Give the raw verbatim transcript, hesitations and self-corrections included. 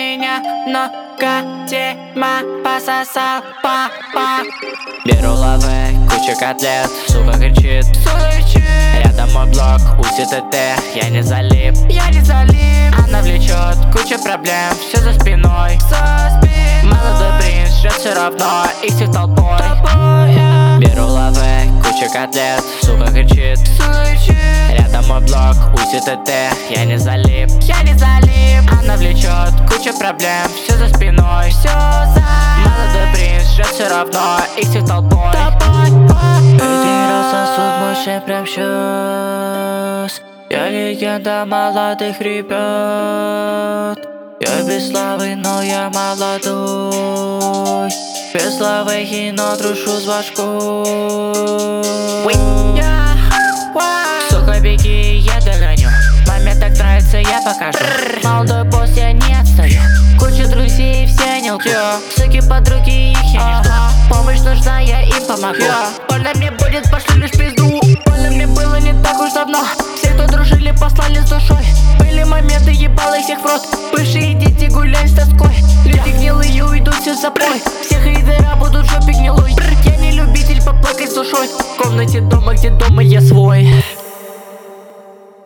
меня много дерьма пососал папа. Беру лавы, куча котлет, сука кричит, сука кричит. Рядом мой блок, УЗИ ТТ, я не залип, я не залип. Она влечет, куча проблем, все за спиной, за спиной. Молодой принц ждет все равно, их всех толпой, толпой yeah. Беру лавы, куча котлет, сука кричит, сука кричит. Рядом мой блок, УЗИ ТТ, я не залип, я не залип. Она влечет, куча проблем, все за спиной, все за. Молодой принц ждет все равно, их всех толпой, толпой Один раз сосуд мощный прям щас. Я легенда молодых ребят. Я без славы, но я молодой. Без славы кино трушу с башкой. Сука, беги, я догоню. Маме так нравится, я покажу. Молодой босс, я не отстаю. Куча друзей, все не лгут. Суки, подруги, их я не жду. Помощь нужна, я им помогу. Больно мне будет, пошли лишь пизду. Больно мне было не так уж давно. Все, кто дружили, послали с душой. Были моменты, ебал их всех в рот. Бывшие дети гуляют с тоской. Люди гнилые уйдут все в запой. Все хейдера будут в жопе гнилой. Я не любитель поплакать с душой. В комнате дома, где дома я свой.